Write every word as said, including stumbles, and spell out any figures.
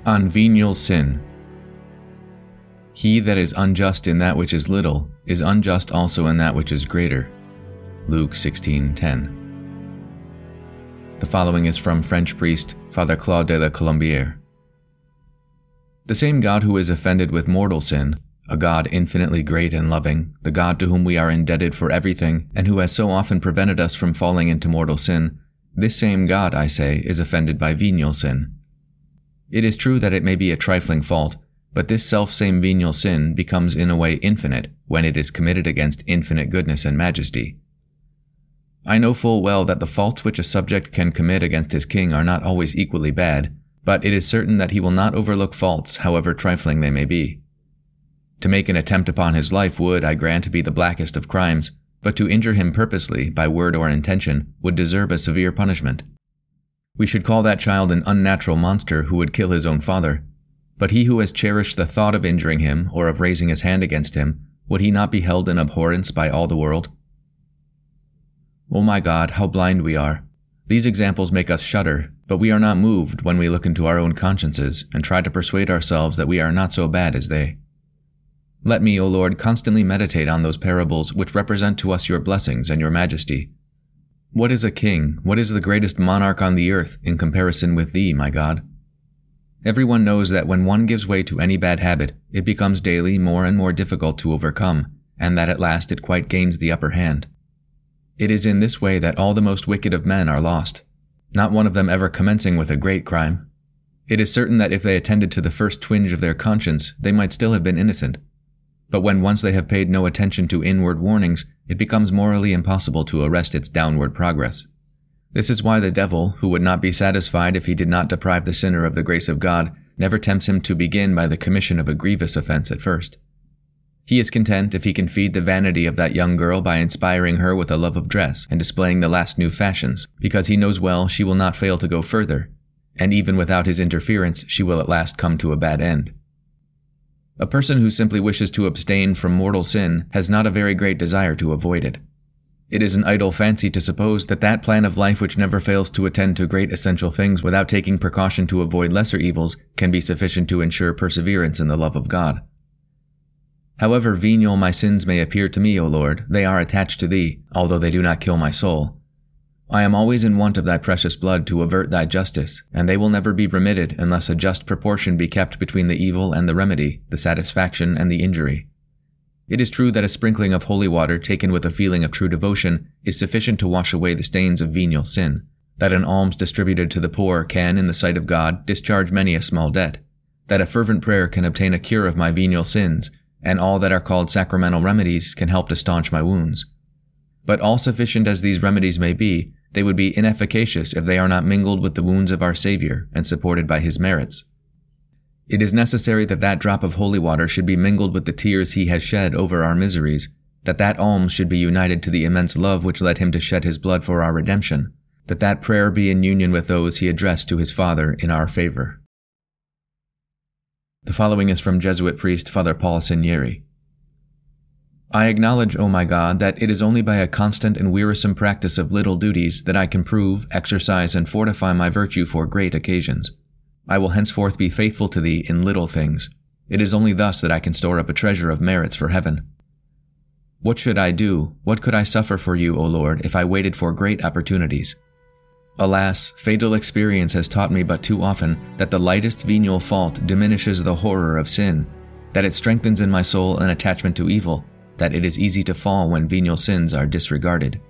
On venial sin. He that is unjust in that which is little is unjust also in that which is greater. Luke sixteen ten. The following is from French priest Father Claude de la Colombière. The same God who is offended with mortal sin, a God infinitely great and loving, the God to whom we are indebted for everything, and who has so often prevented us from falling into mortal sin, this same God, I say, is offended by venial sin. It is true that it may be a trifling fault, but this self-same venial sin becomes in a way infinite when it is committed against infinite goodness and majesty. I know full well that the faults which a subject can commit against his king are not always equally bad, but it is certain that he will not overlook faults, however trifling they may be. To make an attempt upon his life would, I grant, be the blackest of crimes, but to injure him purposely, by word or intention, would deserve a severe punishment. We should call that child an unnatural monster who would kill his own father, but he who has cherished the thought of injuring him or of raising his hand against him, would he not be held in abhorrence by all the world? O my God, how blind we are! These examples make us shudder, but we are not moved when we look into our own consciences and try to persuade ourselves that we are not so bad as they. Let me, O Lord, constantly meditate on those parables which represent to us your blessings and your majesty. What is a king, what is the greatest monarch on the earth in comparison with thee, my God? Everyone knows that when one gives way to any bad habit, it becomes daily more and more difficult to overcome, and that at last it quite gains the upper hand. It is in this way that all the most wicked of men are lost, not one of them ever commencing with a great crime. It is certain that if they attended to the first twinge of their conscience, they might still have been innocent. But when once they have paid no attention to inward warnings, it becomes morally impossible to arrest its downward progress. This is why the devil, who would not be satisfied if he did not deprive the sinner of the grace of God, never tempts him to begin by the commission of a grievous offense at first. He is content if he can feed the vanity of that young girl by inspiring her with a love of dress and displaying the last new fashions, because he knows well she will not fail to go further, and even without his interference she will at last come to a bad end. A person who simply wishes to abstain from mortal sin has not a very great desire to avoid it. It is an idle fancy to suppose that that plan of life which never fails to attend to great essential things without taking precaution to avoid lesser evils can be sufficient to ensure perseverance in the love of God. However venial my sins may appear to me, O Lord, they are attached to thee, although they do not kill my soul. I am always in want of thy precious blood to avert thy justice, and they will never be remitted unless a just proportion be kept between the evil and the remedy, the satisfaction and the injury. It is true that a sprinkling of holy water taken with a feeling of true devotion is sufficient to wash away the stains of venial sin, that an alms distributed to the poor can, in the sight of God, discharge many a small debt, that a fervent prayer can obtain a cure of my venial sins, and all that are called sacramental remedies can help to staunch my wounds. But all sufficient as these remedies may be, they would be inefficacious if they are not mingled with the wounds of our Savior and supported by his merits. It is necessary that that drop of holy water should be mingled with the tears he has shed over our miseries, that that alms should be united to the immense love which led him to shed his blood for our redemption, that that prayer be in union with those he addressed to his Father in our favor. The following is from Jesuit priest Father Paul Segneri. I acknowledge, O my God, that it is only by a constant and wearisome practice of little duties that I can prove, exercise, and fortify my virtue for great occasions. I will henceforth be faithful to thee in little things. It is only thus that I can store up a treasure of merits for heaven. What should I do, what could I suffer for you, O Lord, if I waited for great opportunities? Alas, fatal experience has taught me but too often that the lightest venial fault diminishes the horror of sin, that it strengthens in my soul an attachment to evil, that it is easy to fall when venial sins are disregarded.